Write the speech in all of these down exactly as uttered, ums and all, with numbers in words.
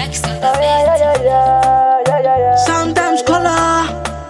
Sometimes color,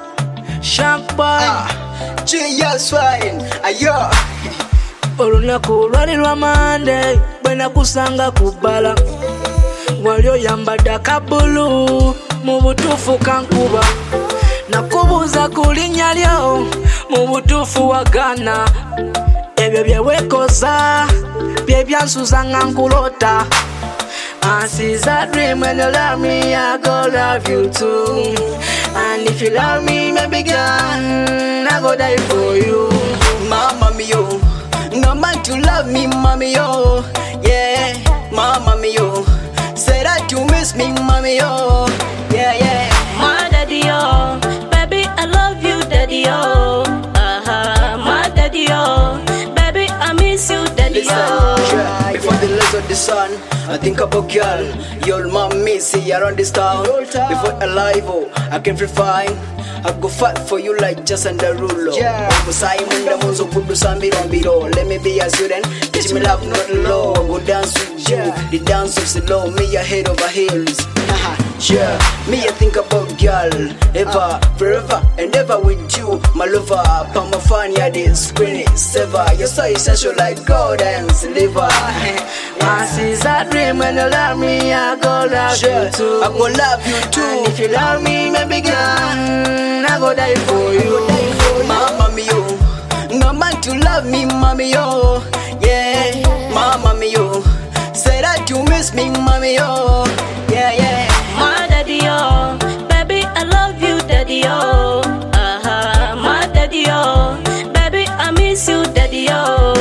champagne, G L swine, ayo. olunaku lwali lwa Monday bwe nakusanga ku bbala wali oyambadde akabulu mu butuufu kankuba nakubuuza ku linnya lyo mu butuufu wagana ebyo bye weekoza bye byansuza nga nkulota. And since I dream when you love me, I go love you too. And if you love me, baby girl, I go die for you. Mama mio, no man to love me, mommy yo. Yeah, mama mio, say that you miss me, mommy yo. Yeah, yeah. My daddy, oh, baby, I love you, daddy, oh. Uh-huh, my daddy, oh, baby, I miss you, daddy, Listen, oh. yeah, before the light of the sun, I think about girl. Your mom missy around this town. Before alive, oh, I can feel fine. I go fight for you like just under ruler. Yeah. Simon the Munzo Kudu Sambiro. Let me be a student. Teach me love, not low. I go dance with you. The dance of slow. Me a head over heels. Yeah. Me I think about girl. Ever, forever, and ever with you. My lover, Pama fan, yeah, this screen is ever. You're so essential like gold and silver. And since I dream when you love me, I go love Yeah, you too. I go love you too. And if you love me, baby girl, I go die for you. Mama mio, no man to love me, mommy yo. Yeah, mama mio, say that you miss me, mommy yo. Yeah, yeah. My daddy, oh, baby, I love you, daddy, oh. Uh-huh, my daddy, oh, baby, I miss you, daddy, oh.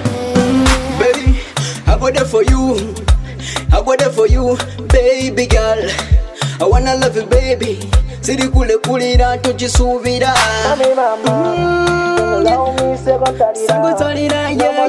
Baby, I go there for you. I go there for you, baby girl. I wanna love you, baby. Siri kule kulira tujisubira. Sagotolira, yeah,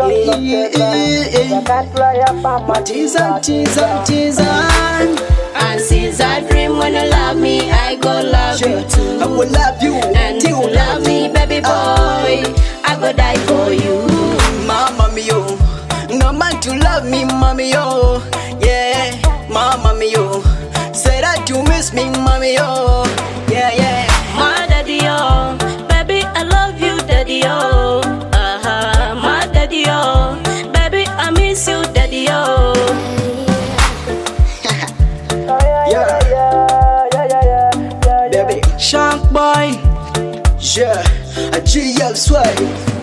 yeah. Teaser, teaser, teaser. And since I dream when you love me, I go love you too. I will love you And if till you love me, baby boy, I go die for you. Mama mio, no man to love me, mommy yo. Yeah, mama mio, say that you miss me, mommy yo. Yeah, yeah. My daddy, oh, baby, I love you, daddy, oh. Uh-huh, my daddy, oh, baby, I miss you, daddy, oh. Yeah, baby, Shank boy, yeah, a G L swag.